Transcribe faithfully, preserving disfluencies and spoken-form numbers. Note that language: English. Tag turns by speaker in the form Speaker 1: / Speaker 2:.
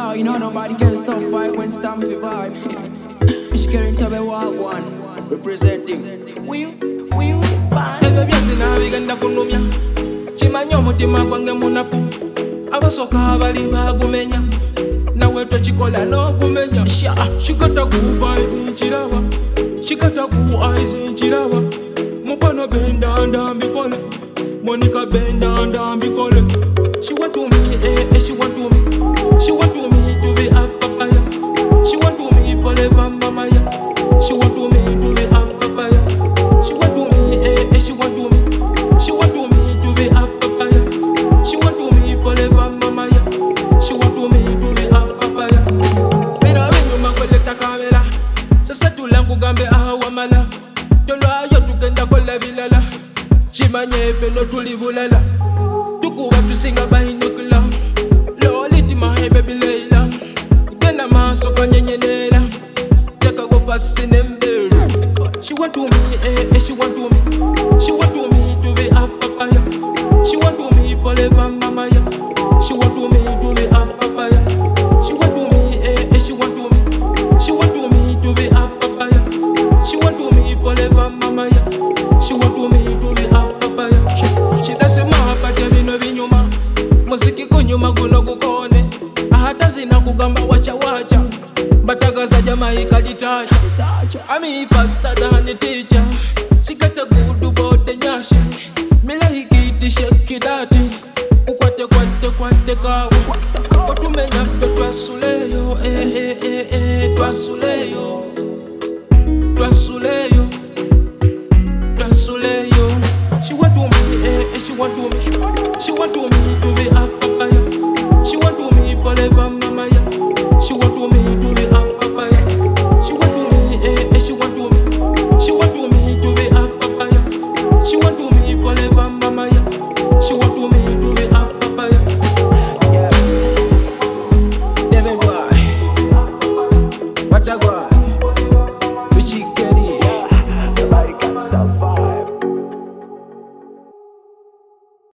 Speaker 1: now, you know nobody can stop vibe when stamp the vibe. She getting to be wild one, representing.
Speaker 2: We, we spy. Ebe byasi na bigenda kunumya. Chimanyo mutima gwange munafu. Abasoka abali bagumenya. Nawe twekikola n'okumenya. Shikata ku vibe nchirawa. Shikata ku eyes nchirawa. Mukwano benda ndambikole. Monica benda ndambikole. She want to me, eh, eh, she want to me. She want to me to be a papaya. She want to me forever, mama ya. She want to me to be a papaya. She want to me, eh, eh, she want to me. She want to me to be a papaya. She want to me forever, mama ya. She want to me to be a papaya. Mina minyu makoleta kamera. Sasa tulangu gambe ahawa mala. Tolo ayo tukenda kola bilala. Chimanye feno tulibulala. Tukuwa tusinga bahinukula. Loliti mahebe bileila. Gena maso kanyenyenela. Teka go fascine mbelu. She want to me, eh, eh, she want to me. She want to me to be a papaya. She want to me forever, mama ya. She want to me to be a papaya. She want to me, eh, eh, she want to me. She want to me to be a papaya. She want to me forever, mama ya. She want to me to be a papaya. She doesn't matter but you know vinyuma. Muziki kunyuma guno gukone. Ahata zina kugamba wacha wacha. Batagaza jama ikaditacha. I'm faster than the teacher. She got a good about the nyashi. Mila hikiti shake dati. Ukwate kwate kwate kawa. Watumenya fe twasuleyo. Eh eh eh eh twasuleyo. Twasuleyo. Twasuleyo. She want to me, eh eh she want to me. She want to me to be a